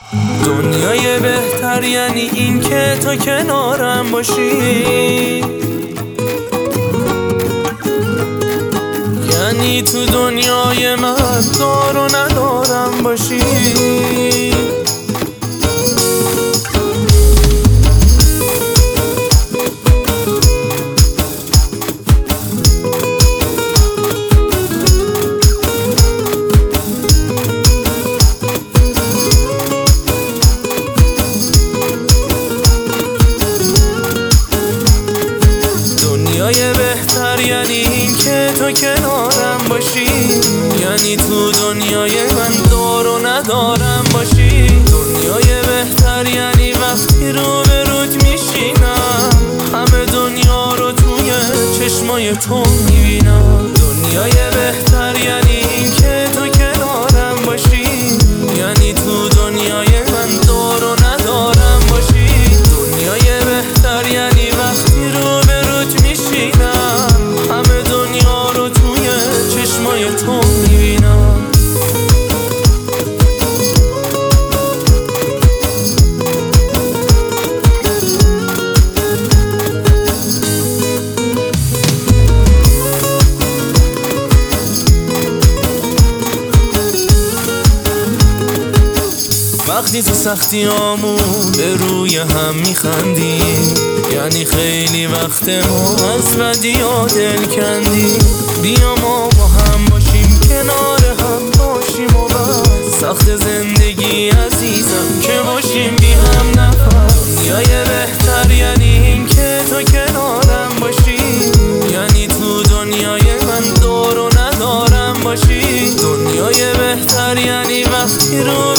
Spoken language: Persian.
دنیای بهتر یعنی این که تو کنارم باشی، یعنی تو دنیای من دار و ندارم باشی. دنیای بهتر یعنی این که تو کنارم باشی، یعنی تو دنیای من دار و ندارم باشی. دنیای بهتر یعنی وقتی رو به روت میشینم همه دنیا رو توی چشمای تو میبینم. دنیای بهتر یعنی این که تو کنارم باشی، یعنی تو دنیای من دار و ندارم باشی. دنیای بهتر یعنی وقتی رو به روت میشینم همه دنیا رو توی چشمای تو میبینم. وقتی تو سختیامون به روی هم میخندیم یعنی خیلی وقت ما از بدیا دل کندیم. بیا ما با هم باشیم کنار هم باشیم و بس سخت زندگی عزیزم که باشیم بی هم نفس. دنیای بهتر یعنی این که تو کنارم باشی، یعنی تو دنیای من دار و ندارم باشی. دنیای بهتر یعنی وقتی رو